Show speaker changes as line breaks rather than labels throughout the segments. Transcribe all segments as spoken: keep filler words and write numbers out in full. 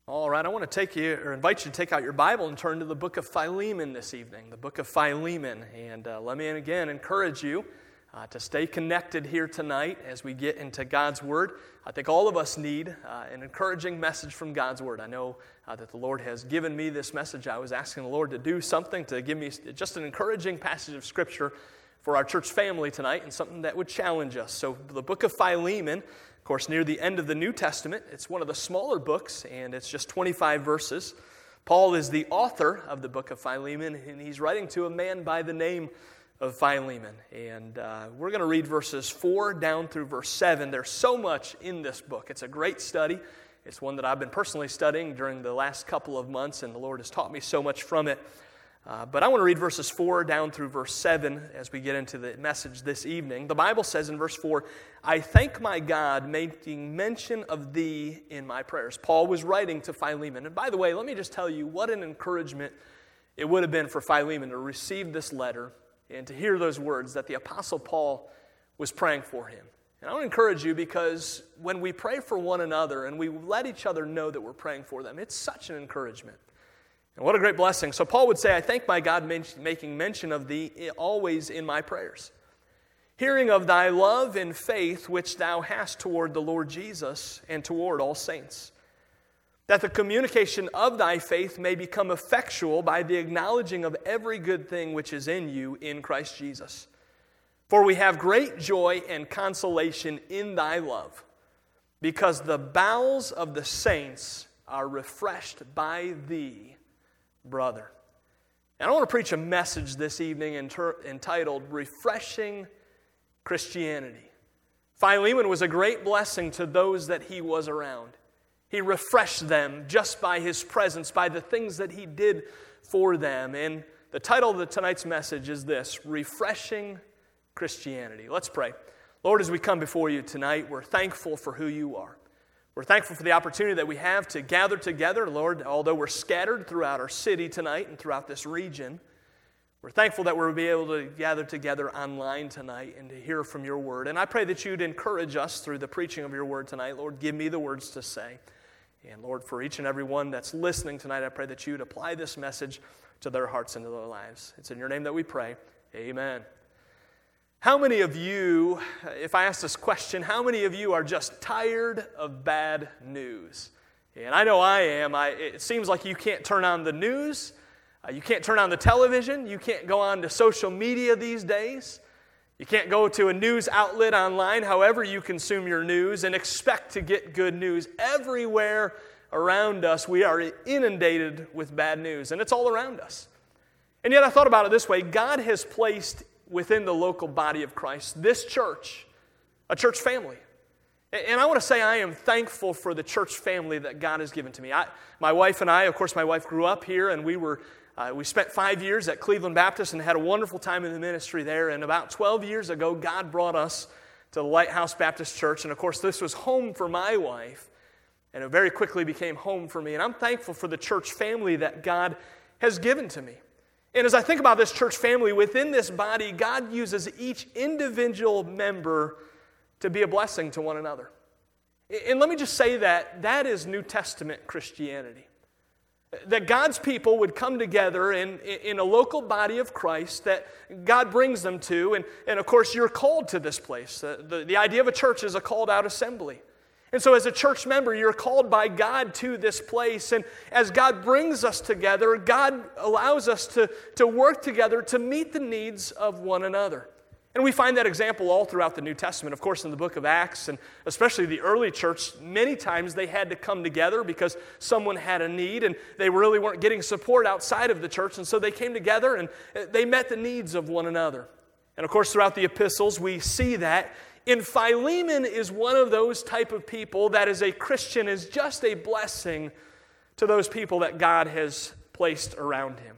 All right, I want to take you or invite you to take out your Bible and turn to the book of Philemon this evening, the book of Philemon. And uh, let me again encourage you uh, to stay connected here tonight as we get into God's Word. I think all of us need uh, an encouraging message from God's Word. I know uh, that the Lord has given me this message. I was asking the Lord to do something, to give me just an encouraging passage of Scripture for our church family tonight and something that would challenge us. So the book of Philemon, of course, near the end of the New Testament, it's one of the smaller books, and it's just twenty-five verses. Paul is the author of the book of Philemon, and he's writing to a man by the name of Philemon. And uh, we're going to read verses four down through verse seven. There's so much in this book. It's a great study. It's one that I've been personally studying during the last couple of months, and the Lord has taught me so much from it. Uh, but I want to read verses four down through verse seven as we get into the message this evening. The Bible says in verse four, "I thank my God, making mention of thee in my prayers." Paul was writing to Philemon. And by the way, let me just tell you what an encouragement it would have been for Philemon to receive this letter and to hear those words that the Apostle Paul was praying for him. And I want to encourage you because when we pray for one another and we let each other know that we're praying for them, it's such an encouragement. And what a great blessing. So Paul would say, "I thank my God making mention of thee always in my prayers, hearing of thy love and faith which thou hast toward the Lord Jesus and toward all saints, that the communication of thy faith may become effectual by the acknowledging of every good thing which is in you in Christ Jesus. For we have great joy and consolation in thy love, because the bowels of the saints are refreshed by thee, brother." And I want to preach a message this evening inter- entitled Refreshing Christianity. Philemon was a great blessing to those that he was around. He refreshed them just by his presence, by the things that he did for them. And the title of the, tonight's message is this, Refreshing Christianity. Let's pray. Lord, as we come before you tonight, we're thankful for who you are. We're thankful for the opportunity that we have to gather together, Lord, although we're scattered throughout our city tonight and throughout this region. We're thankful that we'll be able to gather together online tonight and to hear from your word. And I pray that you'd encourage us through the preaching of your word tonight. Lord, give me the words to say. And Lord, for each and every one that's listening tonight, I pray that you'd apply this message to their hearts and to their lives. It's in your name that we pray. Amen. How many of you, if I ask this question, how many of you are just tired of bad news? And I know I am. I, it seems like you can't turn on the news. Uh, you can't turn on the television. You can't go on to social media these days. You can't go to a news outlet online, however you consume your news, and expect to get good news. Everywhere around us, we are inundated with bad news, and it's all around us. And yet I thought about it this way. God has placed within the local body of Christ, this church, a church family. And I want to say I am thankful for the church family that God has given to me. I, my wife and I, of course, my wife grew up here, and we were uh, we spent five years at Cleveland Baptist and had a wonderful time in the ministry there. And about twelve years ago, God brought us to the Lighthouse Baptist Church. And of course, this was home for my wife, and it very quickly became home for me. And I'm thankful for the church family that God has given to me. And as I think about this church family, within this body, God uses each individual member to be a blessing to one another. And let me just say that that is New Testament Christianity. That God's people would come together in, in a local body of Christ that God brings them to. And, and of course, you're called to this place. The, the, the idea of a church is a called out assembly. And so as a church member, you're called by God to this place. And as God brings us together, God allows us to, to work together to meet the needs of one another. And we find that example all throughout the New Testament. Of course, in the book of Acts, and especially the early church, many times they had to come together because someone had a need, and they really weren't getting support outside of the church. And so they came together, and they met the needs of one another. And of course, throughout the epistles, we see that. And Philemon is one of those type of people that as a Christian is just a blessing to those people that God has placed around him.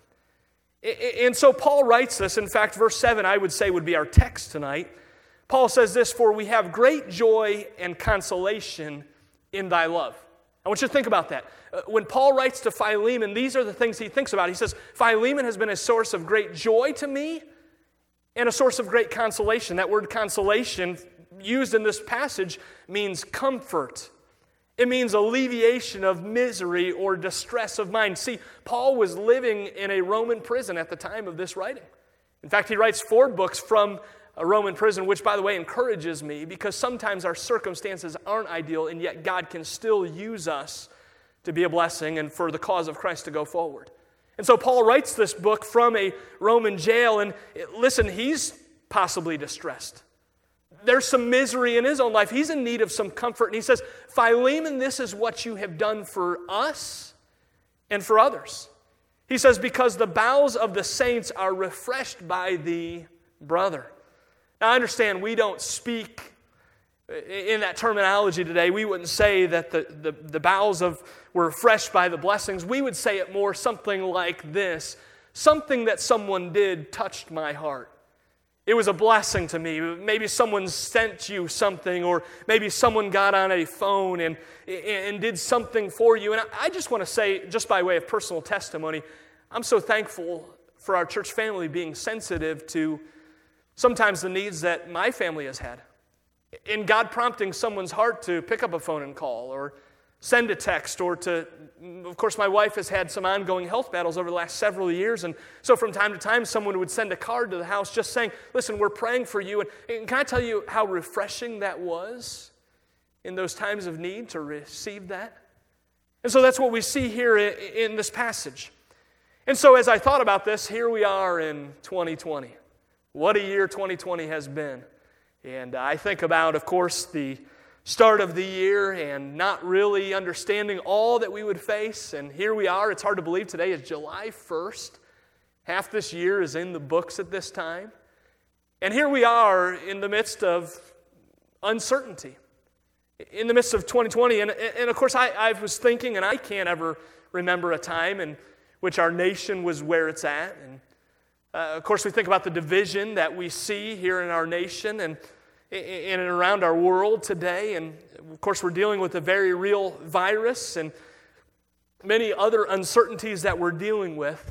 And so Paul writes this. In fact, verse seven, I would say, would be our text tonight. Paul says this, "For we have great joy and consolation in thy love." I want you to think about that. When Paul writes to Philemon, these are the things he thinks about. He says, Philemon has been a source of great joy to me and a source of great consolation. That word consolation used in this passage means comfort. It means alleviation of misery or distress of mind. See, Paul was living in a Roman prison at the time of this writing. In fact, he writes four books from a Roman prison, which, by the way, encourages me because sometimes our circumstances aren't ideal, and yet God can still use us to be a blessing and for the cause of Christ to go forward. And so Paul writes this book from a Roman jail, and listen, he's possibly distressed. There's some misery in his own life. He's in need of some comfort. And he says, Philemon, this is what you have done for us and for others. He says, because the bowels of the saints are refreshed by thee, brother. Now, I understand we don't speak in that terminology today. We wouldn't say that the, the, the bowels of were refreshed by the blessings. We would say it more something like this. Something that someone did touched my heart. It was a blessing to me. Maybe someone sent you something, or maybe someone got on a phone and, and did something for you. And I just want to say, just by way of personal testimony, I'm so thankful for our church family being sensitive to sometimes the needs that my family has had. In God prompting someone's heart to pick up a phone and call, or send a text, or to, of course, my wife has had some ongoing health battles over the last several years, and so from time to time, someone would send a card to the house just saying, listen, we're praying for you, and, and can I tell you how refreshing that was in those times of need to receive that? And so that's what we see here in, in this passage. And so as I thought about this, here we are in twenty twenty. What a year twenty twenty has been. And I think about, of course, the start of the year and not really understanding all that we would face. And here we are. It's hard to believe today is July first. Half this year is in the books at this time. And here we are in the midst of uncertainty, in the midst of twenty twenty. And, and of course, I, I was thinking, and I can't ever remember a time in which our nation was where it's at. And uh, of course, we think about the division that we see here in our nation and in and around our world today. And of course, we're dealing with a very real virus and many other uncertainties that we're dealing with.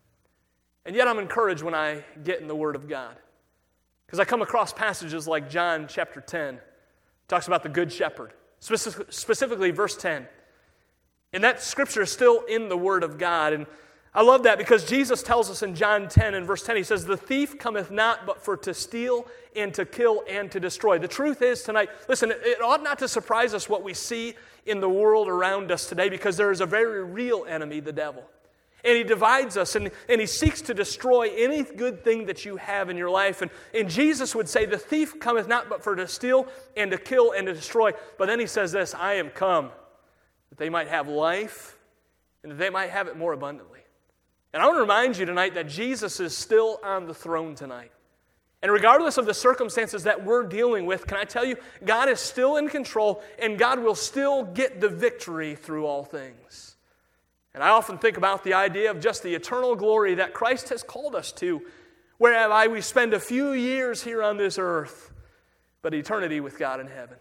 And yet I'm encouraged when I get in the Word of God, because I come across passages like John chapter ten. It talks about the Good Shepherd, specific, specifically verse ten. And that scripture is still in the Word of God. And I love that because Jesus tells us in John ten and verse ten, he says, the thief cometh not but for to steal and to kill and to destroy. The truth is tonight, listen, it ought not to surprise us what we see in the world around us today, because there is a very real enemy, the devil. And he divides us, and, and he seeks to destroy any good thing that you have in your life. And, and Jesus would say, the thief cometh not but for to steal and to kill and to destroy. But then he says this, I am come that they might have life and that they might have it more abundantly. And I want to remind you tonight that Jesus is still on the throne tonight. And regardless of the circumstances that we're dealing with, can I tell you, God is still in control, and God will still get the victory through all things. And I often think about the idea of just the eternal glory that Christ has called us to, whereby we spend a few years here on this earth, but eternity with God in heaven.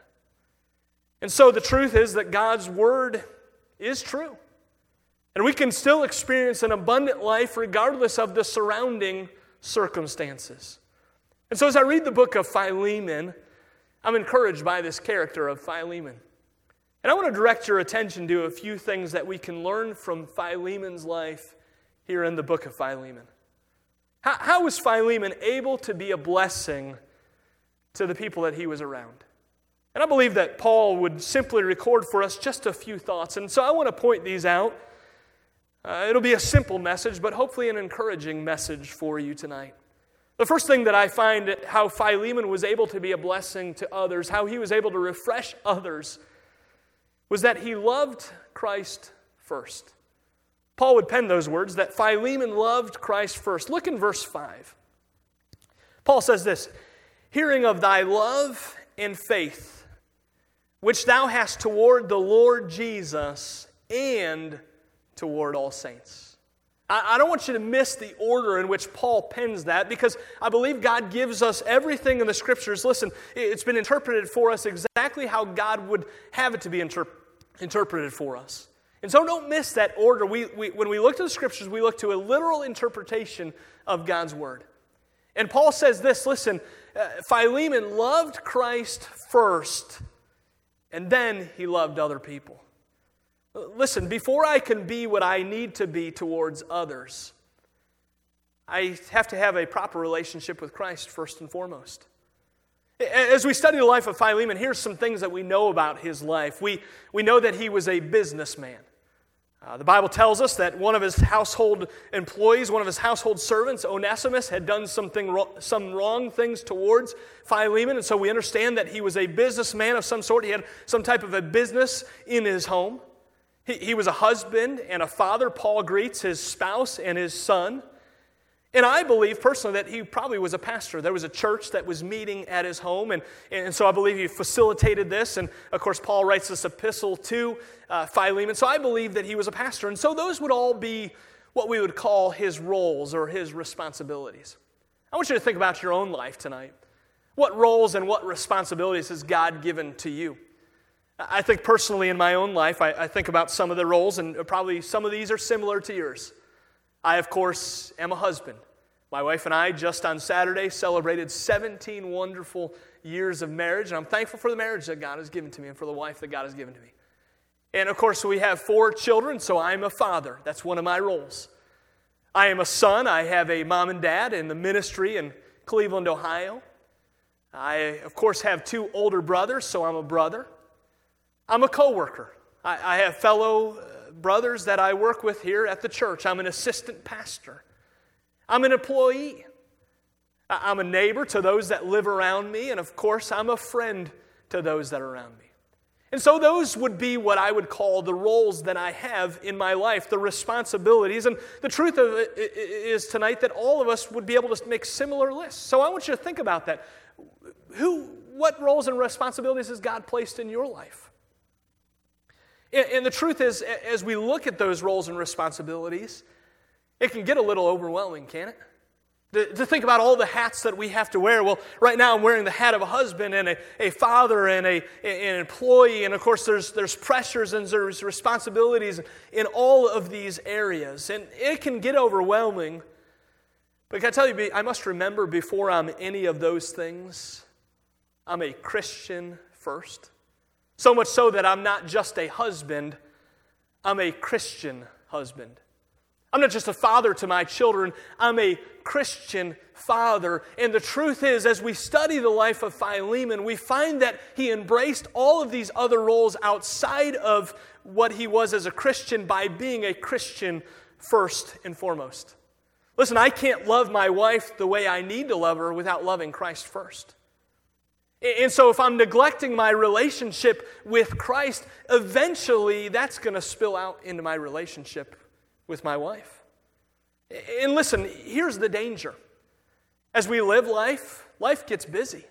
And so the truth is that God's Word is true. And we can still experience an abundant life regardless of the surrounding circumstances. And so as I read the book of Philemon, I'm encouraged by this character of Philemon. And I want to direct your attention to a few things that we can learn from Philemon's life here in the book of Philemon. How, how was Philemon able to be a blessing to the people that he was around? And I believe that Paul would simply record for us just a few thoughts. And so I want to point these out. Uh, it'll be a simple message, but hopefully an encouraging message for you tonight. The first thing that I find how Philemon was able to be a blessing to others, how he was able to refresh others, was that he loved Christ first. Paul would pen those words, that Philemon loved Christ first. Look in verse five. Paul says this, hearing of thy love and faith, which thou hast toward the Lord Jesus and toward all saints. I, I don't want you to miss the order in which Paul pens that, because I believe God gives us everything in the Scriptures. Listen, it's been interpreted for us exactly how God would have it to be interp- interpreted for us. And so don't miss that order. We, we, when we look to the Scriptures, we look to a literal interpretation of God's Word. And Paul says this, listen, uh, Philemon loved Christ first, and then he loved other people. Listen, before I can be what I need to be towards others, I have to have a proper relationship with Christ first and foremost. As we study the life of Philemon, here's some things that we know about his life. We, we know that he was a businessman. Uh, the Bible tells us that one of his household employees, one of his household servants, Onesimus, had done something wrong, some wrong things towards Philemon, and so we understand that he was a businessman of some sort. He had some type of a business in his home. He, he was a husband and a father. Paul greets his spouse and his son. And I believe personally that he probably was a pastor. There was a church that was meeting at his home, and, and so I believe he facilitated this. And of course, Paul writes this epistle to uh, Philemon. So I believe that he was a pastor. And so those would all be what we would call his roles or his responsibilities. I want you to think about your own life tonight. What roles and what responsibilities has God given to you? I think personally in my own life, I, I think about some of the roles, and probably some of these are similar to yours. I, of course, am a husband. My wife and I just on Saturday celebrated seventeen wonderful years of marriage, and I'm thankful for the marriage that God has given to me and for the wife that God has given to me. And, of course, we have four children, so I'm a father. That's one of my roles. I am a son. I have a mom and dad in the ministry in Cleveland, Ohio. I, of course, have two older brothers, so I'm a brother. I'm a coworker. I, I have fellow brothers that I work with here at the church. I'm an assistant pastor. I'm an employee. I'm a neighbor to those that live around me, and of course, I'm a friend to those that are around me. And so those would be what I would call the roles that I have in my life, the responsibilities. And the truth of it is tonight that all of us would be able to make similar lists. So I want you to think about that. Who, what roles and responsibilities has God placed in your life? And the truth is, as we look at those roles and responsibilities, it can get a little overwhelming, can't it? To, to think about all the hats that we have to wear. Well, right now I'm wearing the hat of a husband and a, a father and a, an employee. And of course, there's, there's pressures and there's responsibilities in all of these areas. And it can get overwhelming. But can I tell you, I must remember before I'm any of those things, I'm a Christian first. So much so that I'm not just a husband, I'm a Christian husband. I'm not just a father to my children, I'm a Christian father. And the truth is, as we study the life of Philemon, we find that he embraced all of these other roles outside of what he was as a Christian by being a Christian first and foremost. Listen, I can't love my wife the way I need to love her without loving Christ first. And so if I'm neglecting my relationship with Christ, eventually that's going to spill out into my relationship with my wife. And listen, here's the danger. As we live life, life gets busy.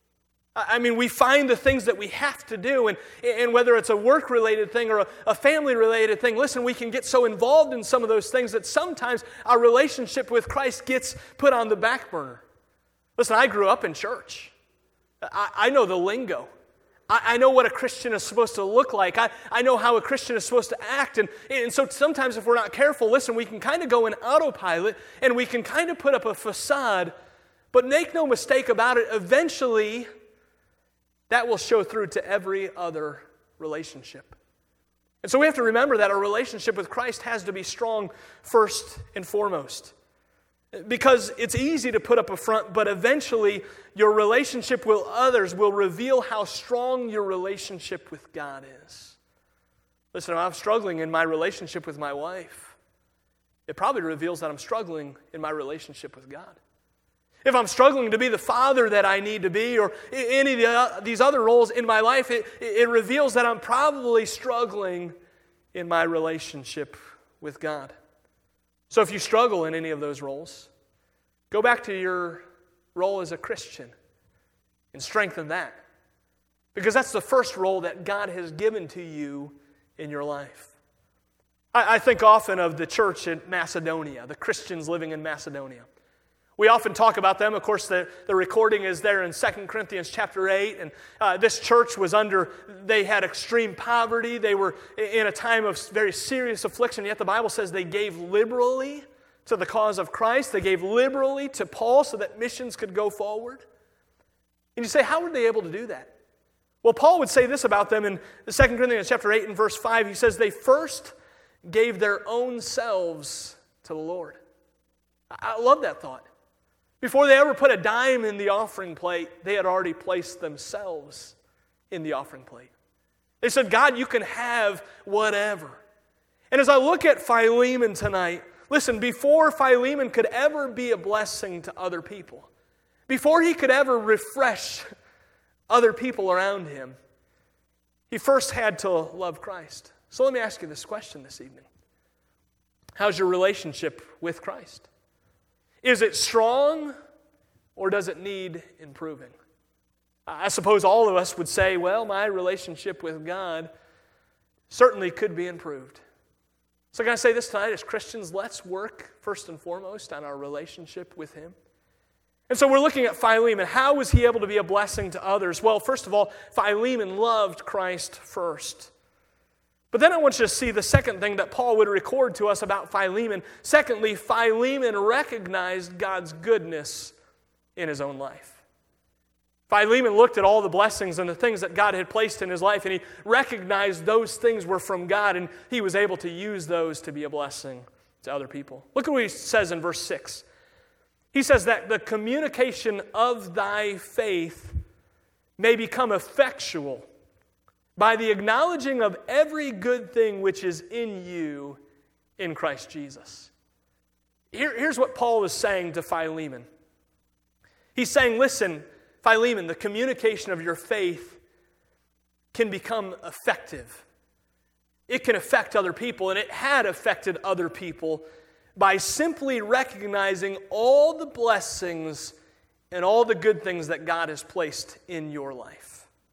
I mean, we find the things that we have to do, and, and whether it's a work-related thing or a, a family-related thing, listen, we can get so involved in some of those things that sometimes our relationship with Christ gets put on the back burner. Listen, I grew up in church. I, I know the lingo. I, I know what a Christian is supposed to look like. I, I know how a Christian is supposed to act. And, and so sometimes if we're not careful, listen, we can kind of go in autopilot and we can kind of put up a facade. But make no mistake about it, eventually that will show through to every other relationship. And so we have to remember that our relationship with Christ has to be strong first and foremost. Because it's easy to put up a front, but eventually your relationship with others will reveal how strong your relationship with God is. Listen, if I'm struggling in my relationship with my wife, it probably reveals that I'm struggling in my relationship with God. If I'm struggling to be the father that I need to be, or any of these other roles in my life, it, it reveals that I'm probably struggling in my relationship with God. So if you struggle in any of those roles, go back to your role as a Christian and strengthen that. Because that's the first role that God has given to you in your life. I, I think often of the church in Macedonia, the Christians living in Macedonia. We often talk about them. Of course, the, the recording is there in Second Corinthians chapter eight. And uh, this church was under, they had extreme poverty. They were in a time of very serious affliction. Yet the Bible says they gave liberally to the cause of Christ. They gave liberally to Paul so that missions could go forward. And you say, how were they able to do that? Well, Paul would say this about them in Second Corinthians chapter eight and verse five. He says, they first gave their own selves to the Lord. I love that thought. Before they ever put a dime in the offering plate, they had already placed themselves in the offering plate. They said, God, you can have whatever. And as I look at Philemon tonight, listen, before Philemon could ever be a blessing to other people, before he could ever refresh other people around him, he first had to love Christ. So let me ask you this question this evening. How's your relationship with Christ? Is it strong or does it need improving? I suppose all of us would say, well, my relationship with God certainly could be improved. So can I say this tonight, as Christians, let's work first and foremost on our relationship with Him. And so we're looking at Philemon. How was he able to be a blessing to others? Well, first of all, Philemon loved Christ first. But then I want you to see the second thing that Paul would record to us about Philemon. Secondly, Philemon recognized God's goodness in his own life. Philemon looked at all the blessings and the things that God had placed in his life, and he recognized those things were from God, and he was able to use those to be a blessing to other people. Look at what he says in verse six. He says that the communication of thy faith may become effectual by the acknowledging of every good thing which is in you in Christ Jesus. Here, here's what Paul is saying to Philemon. He's saying, listen, Philemon, the communication of your faith can become effective. It can affect other people, and it had affected other people by simply recognizing all the blessings and all the good things that God has placed in your life.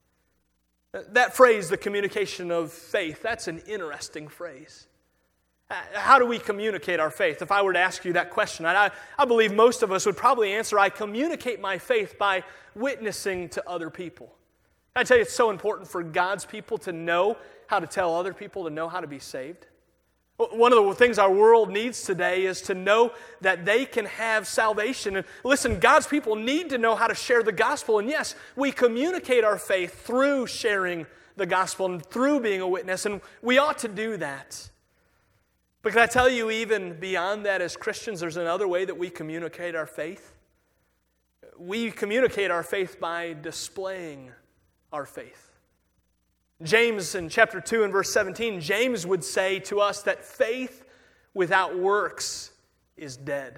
That phrase, the communication of faith, that's an interesting phrase. How do we communicate our faith? If I were to ask you that question, I, I believe most of us would probably answer, I communicate my faith by witnessing to other people. I tell you, it's so important for God's people to know how to tell other people to know how to be saved. One of the things our world needs today is to know that they can have salvation. And listen, God's people need to know how to share the gospel. And yes, we communicate our faith through sharing the gospel and through being a witness. And we ought to do that. But can I tell you, even beyond that, as Christians, there's another way that we communicate our faith. We communicate our faith by displaying our faith. James in chapter two and verse seventeen, James would say to us that faith without works is dead.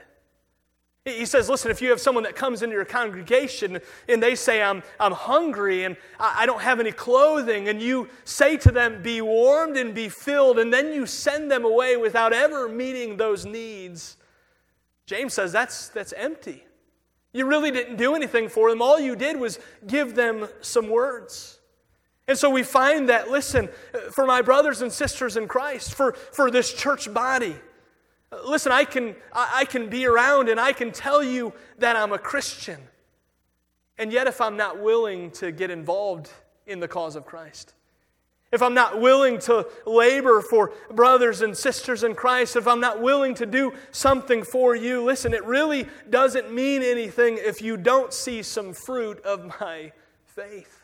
He says, listen, if you have someone that comes into your congregation and they say, I'm, I'm hungry and I don't have any clothing, and you say to them, be warmed and be filled, and then you send them away without ever meeting those needs, James says that's, that's empty. You really didn't do anything for them. All you did was give them some words. And so we find that, listen, for my brothers and sisters in Christ, for, for this church body, listen, I can, I can be around and I can tell you that I'm a Christian. And yet if I'm not willing to get involved in the cause of Christ, if I'm not willing to labor for brothers and sisters in Christ, if I'm not willing to do something for you, listen, it really doesn't mean anything if you don't see some fruit of my faith.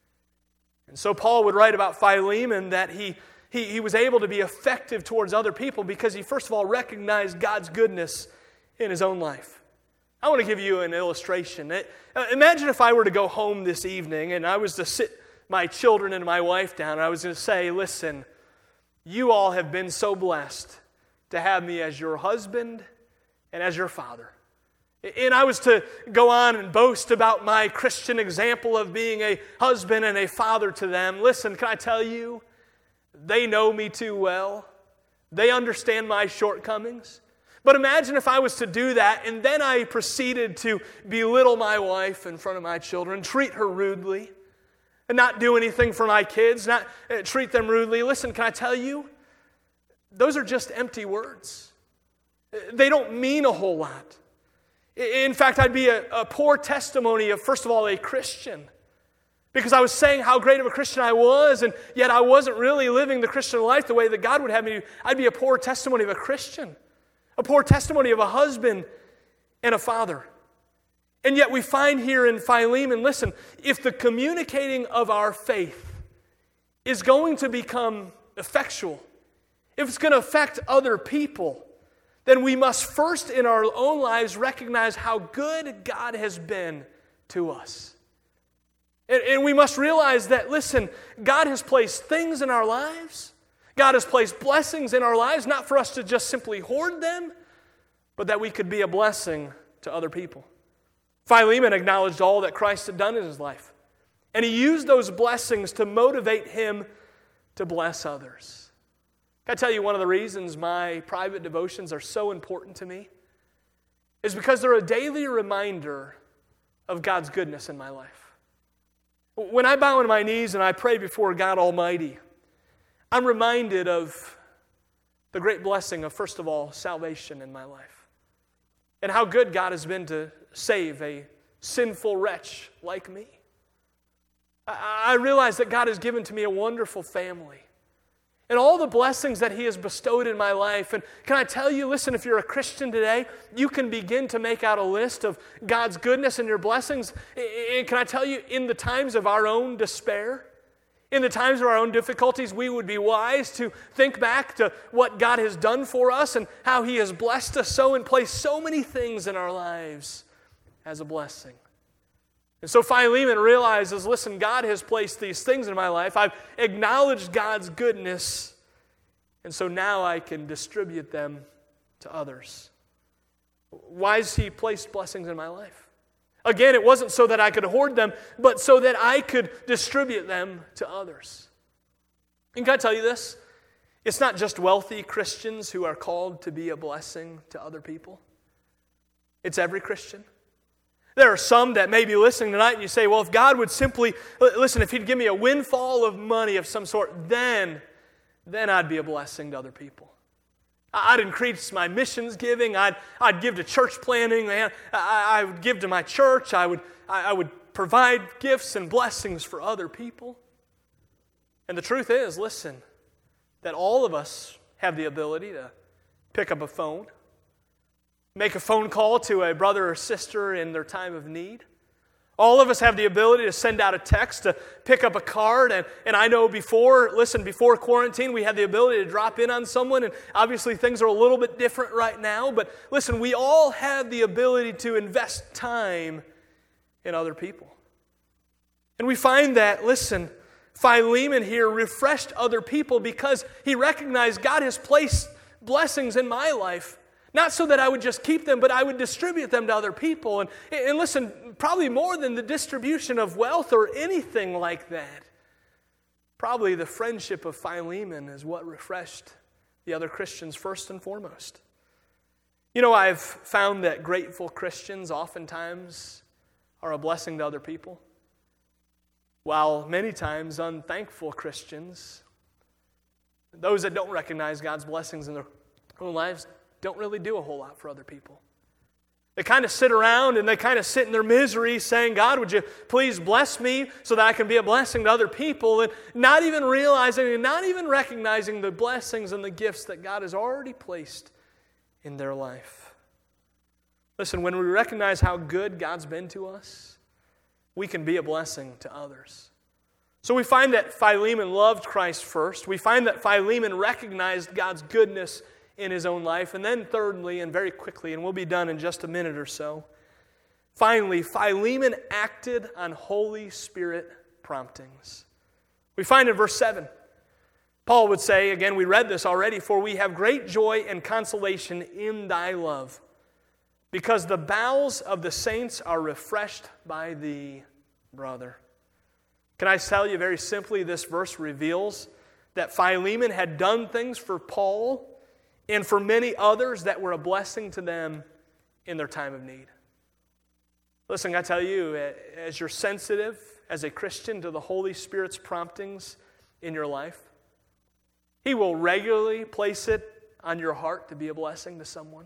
And so Paul would write about Philemon that he, he, he was able to be effective towards other people because he first of all recognized God's goodness in his own life. I want to give you an illustration. Imagine if I were to go home this evening and I was to sit my children and my wife down and I was going to say, listen, you all have been so blessed to have me as your husband and as your father. And I was to go on and boast about my Christian example of being a husband and a father to them. Listen, can I tell you, they know me too well. They understand my shortcomings. But imagine if I was to do that and then I proceeded to belittle my wife in front of my children, treat her rudely, and not do anything for my kids, not treat them rudely. Listen, can I tell you, those are just empty words. They don't mean a whole lot. In fact, I'd be a, a poor testimony of, first of all, a Christian. Because I was saying how great of a Christian I was, and yet I wasn't really living the Christian life the way that God would have me do. I'd be a poor testimony of a Christian. A poor testimony of a husband and a father. And yet we find here in Philemon, listen, if the communicating of our faith is going to become effectual, if it's going to affect other people, then we must first in our own lives recognize how good God has been to us. And, and we must realize that, listen, God has placed things in our lives. God has placed blessings in our lives, not for us to just simply hoard them, but that we could be a blessing to other people. Philemon acknowledged all that Christ had done in his life. And he used those blessings to motivate him to bless others. Can I tell you one of the reasons my private devotions are so important to me? Is because they're a daily reminder of God's goodness in my life. When I bow on my knees and I pray before God Almighty, I'm reminded of the great blessing of, first of all, salvation in my life. And how good God has been to save a sinful wretch like me. I realize that God has given to me a wonderful family. And all the blessings that He has bestowed in my life. And can I tell you, listen, if you're a Christian today, you can begin to make out a list of God's goodness and your blessings. And can I tell you, in the times of our own despair, in the times of our own difficulties, we would be wise to think back to what God has done for us and how He has blessed us so and placed so many things in our lives as a blessing. And so Philemon realizes, listen, God has placed these things in my life. I've acknowledged God's goodness, and so now I can distribute them to others. Why has He placed blessings in my life? Again, it wasn't so that I could hoard them, but so that I could distribute them to others. And can I tell you this? It's not just wealthy Christians who are called to be a blessing to other people. It's every Christian. There are some that may be listening tonight and you say, well, if God would simply, listen, if He'd give me a windfall of money of some sort, then, then I'd be a blessing to other people. I'd increase my missions giving. I'd, I'd give to church planning. Man. I, I would give to my church. I would, I, I would provide gifts and blessings for other people. And the truth is, listen, that all of us have the ability to pick up a phone, make a phone call to a brother or sister in their time of need. All of us have the ability to send out a text, to pick up a card, and, and I know before, listen, before quarantine, we had the ability to drop in on someone, and obviously things are a little bit different right now, but listen, we all have the ability to invest time in other people. And we find that, listen, Philemon here refreshed other people because he recognized God has placed blessings in my life. Not so that I would just keep them, but I would distribute them to other people. And, and listen, probably more than the distribution of wealth or anything like that, probably the friendship of Philemon is what refreshed the other Christians first and foremost. You know, I've found that grateful Christians oftentimes are a blessing to other people, while many times unthankful Christians, those that don't recognize God's blessings in their own lives, don't really do a whole lot for other people. They kind of sit around and they kind of sit in their misery saying, God, would you please bless me so that I can be a blessing to other people, and not even realizing and not even recognizing the blessings and the gifts that God has already placed in their life. Listen, when we recognize how good God's been to us, we can be a blessing to others. So we find that Philemon loved Christ first. We find that Philemon recognized God's goodness in his own life. And then thirdly, and very quickly, and we'll be done in just a minute or so, finally, Philemon acted on Holy Spirit promptings. We find in verse seven, Paul would say, again, we read this already, for we have great joy and consolation in thy love, because the bowels of the saints are refreshed by thee, brother. Can I tell you very simply, this verse reveals that Philemon had done things for Paul and for many others that were a blessing to them in their time of need. Listen, I tell you, as you're sensitive as a Christian to the Holy Spirit's promptings in your life, He will regularly place it on your heart to be a blessing to someone.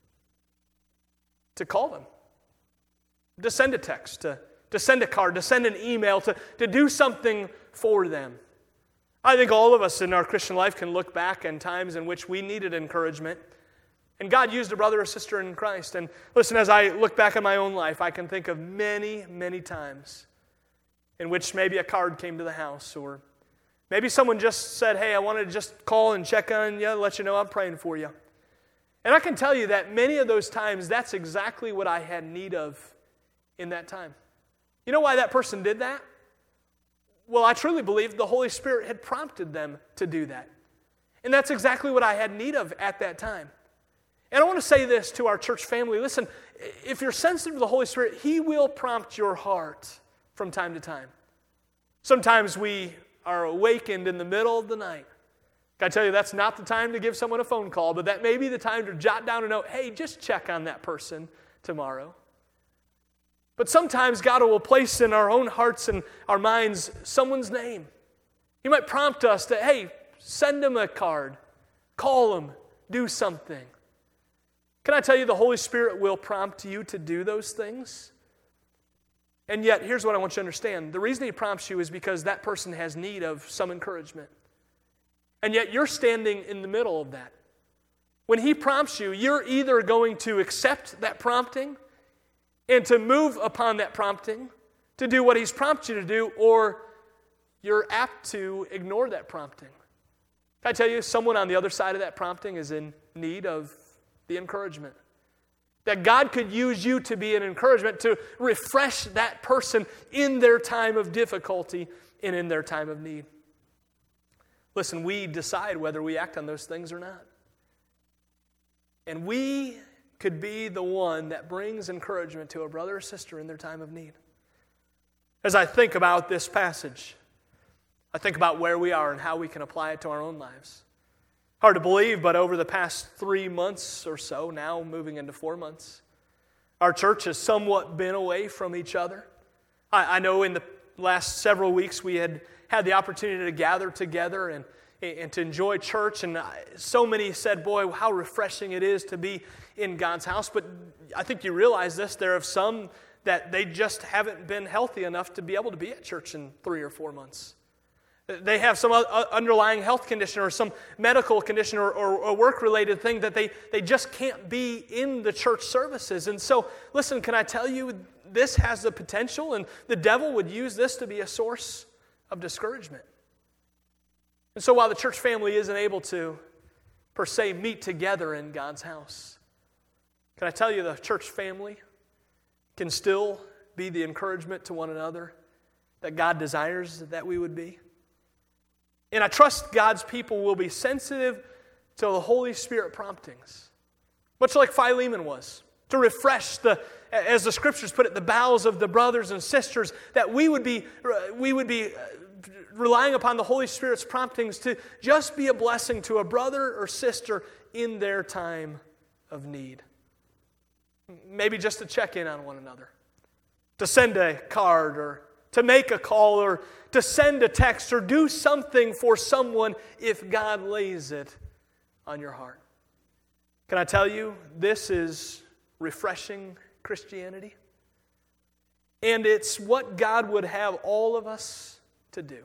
To call them, to send a text, to, to send a card, to send an email, to, to do something for them. I think all of us in our Christian life can look back on times in which we needed encouragement, And God used a brother or sister in Christ. And listen, as I look back on my own life, I can think of many, many times in which maybe a card came to the house, or maybe someone just said, hey, I wanted to just call and check on you, let you know I'm praying for you. And I can tell you that many of those times, that's exactly what I had need of in that time. You know why that person did that? Well, I truly believe the Holy Spirit had prompted them to do that. And that's exactly what I had need of at that time. And I want to say this to our church family. Listen, if you're sensitive to the Holy Spirit, He will prompt your heart from time to time. Sometimes we are awakened in the middle of the night. I tell you, that's not the time to give someone a phone call, but that may be the time to jot down a note, hey, just check on that person tomorrow. But sometimes God will place in our own hearts and our minds someone's name. He might prompt us to, hey, send them a card, call them, do something. Can I tell you, the Holy Spirit will prompt you to do those things? And yet, here's what I want you to understand. The reason He prompts you is because that person has need of some encouragement. And yet, you're standing in the middle of that. When He prompts you, you're either going to accept that prompting and to move upon that prompting to do what He's prompted you to do, or you're apt to ignore that prompting. Can I tell you, someone on the other side of that prompting is in need of the encouragement. That God could use you to be an encouragement, to refresh that person in their time of difficulty and in their time of need. Listen, we decide whether we act on those things or not. And we could be the one that brings encouragement to a brother or sister in their time of need. As I think about this passage, I think about where we are and how we can apply it to our own lives. Hard to believe, but over the past three months or so, now moving into four months, our church has somewhat been away from each other. I, I know in the last several weeks we had had the opportunity to gather together and, and to enjoy church, and so many said, boy, how refreshing it is to be in God's house. But I think you realize this, there are some that they just haven't been healthy enough to be able to be at church in three or four months. They have some underlying health condition or some medical condition or, or, or work-related thing that they, they just can't be in the church services. And so, listen, can I tell you, this has the potential, and the devil would use this to be a source of discouragement. And so while the church family isn't able to, per se, meet together in God's house, can I tell you the church family can still be the encouragement to one another that God desires that we would be? And I trust God's people will be sensitive to the Holy Spirit promptings, much like Philemon was, to refresh the, as the Scriptures put it, the bowels of the brothers and sisters, that we would be, we would be relying upon the Holy Spirit's promptings to just be a blessing to a brother or sister in their time of need. Maybe just to check in on one another, to send a card or to make a call or to send a text or do something for someone if God lays it on your heart. Can I tell you, this is refreshing Christianity? And it's what God would have all of us to do.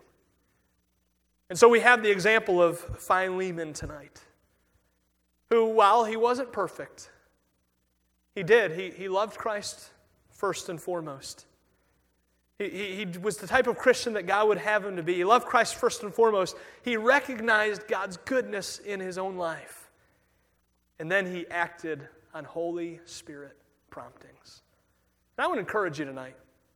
And so we have the example of Philemon tonight, who, while he wasn't perfect, he did. He, he loved Christ first and foremost. He, he, he was the type of Christian that God would have him to be. He loved Christ first and foremost. He recognized God's goodness in his own life. And then he acted on Holy Spirit promptings. And I would encourage you tonight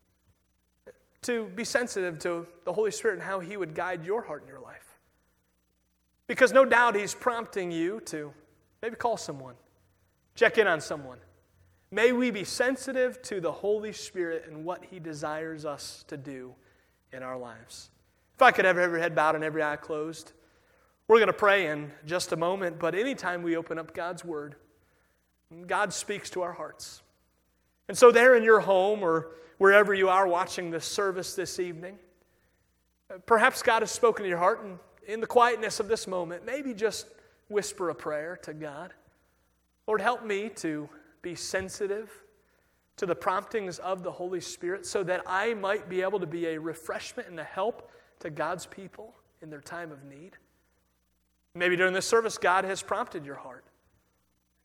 to be sensitive to the Holy Spirit and how He would guide your heart and your life. Because no doubt He's prompting you to maybe call someone, check in on someone. May we be sensitive to the Holy Spirit and what He desires us to do in our lives. If I could have every head bowed and every eye closed, we're going to pray in just a moment, but anytime we open up God's Word, God speaks to our hearts. And so there in your home or wherever you are watching this service this evening, perhaps God has spoken to your heart, and in the quietness of this moment, maybe just whisper a prayer to God. Lord, help me to be sensitive to the promptings of the Holy Spirit so that I might be able to be a refreshment and a help to God's people in their time of need. Maybe during this service, God has prompted your heart.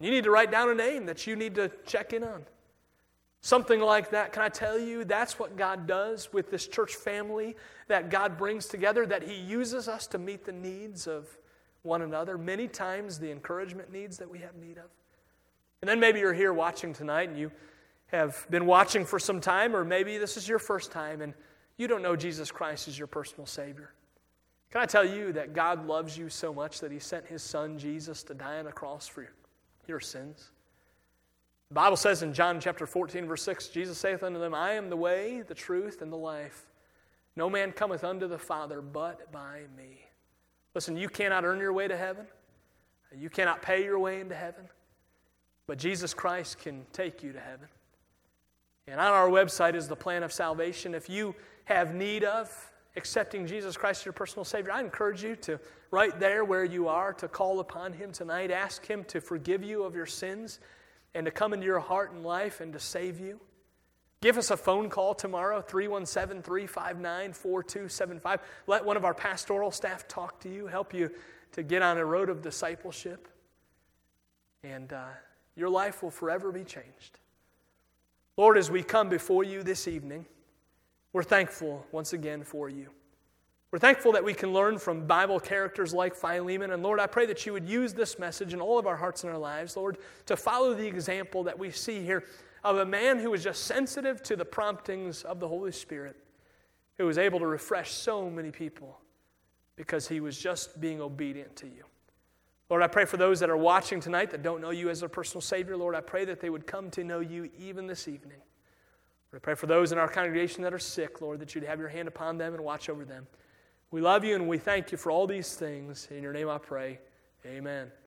You need to write down a name that you need to check in on. Something like that. Can I tell you, that's what God does with this church family that God brings together, that He uses us to meet the needs of one another, many times the encouragement needs that we have need of. And then maybe you're here watching tonight and you have been watching for some time, or maybe this is your first time and you don't know Jesus Christ as your personal Savior. Can I tell you that God loves you so much that He sent His Son Jesus to die on a cross for your sins? The Bible says in John chapter fourteen, verse six, Jesus saith unto them, I am the way, the truth, and the life. No man cometh unto the Father but by me. Listen, you cannot earn your way to heaven. You cannot pay your way into heaven. But Jesus Christ can take you to heaven. And on our website is the plan of salvation. If you have need of accepting Jesus Christ as your personal Savior, I encourage you to, right there where you are, to call upon Him tonight. Ask Him to forgive you of your sins and to come into your heart and life and to save you. Give us a phone call tomorrow, three one seven, three five nine, four two seven five. Let one of our pastoral staff talk to you, help you to get on a road of discipleship. And uh, your life will forever be changed. Lord, as we come before you this evening, we're thankful once again for you. We're thankful that we can learn from Bible characters like Philemon. And Lord, I pray that you would use this message in all of our hearts and our lives, Lord, to follow the example that we see here of a man who was just sensitive to the promptings of the Holy Spirit, who was able to refresh so many people because he was just being obedient to you. Lord, I pray for those that are watching tonight that don't know you as their personal Savior. Lord, I pray that they would come to know you even this evening. Lord, I pray for those in our congregation that are sick, Lord, that you'd have your hand upon them and watch over them. We love you and we thank you for all these things. In your name I pray, amen.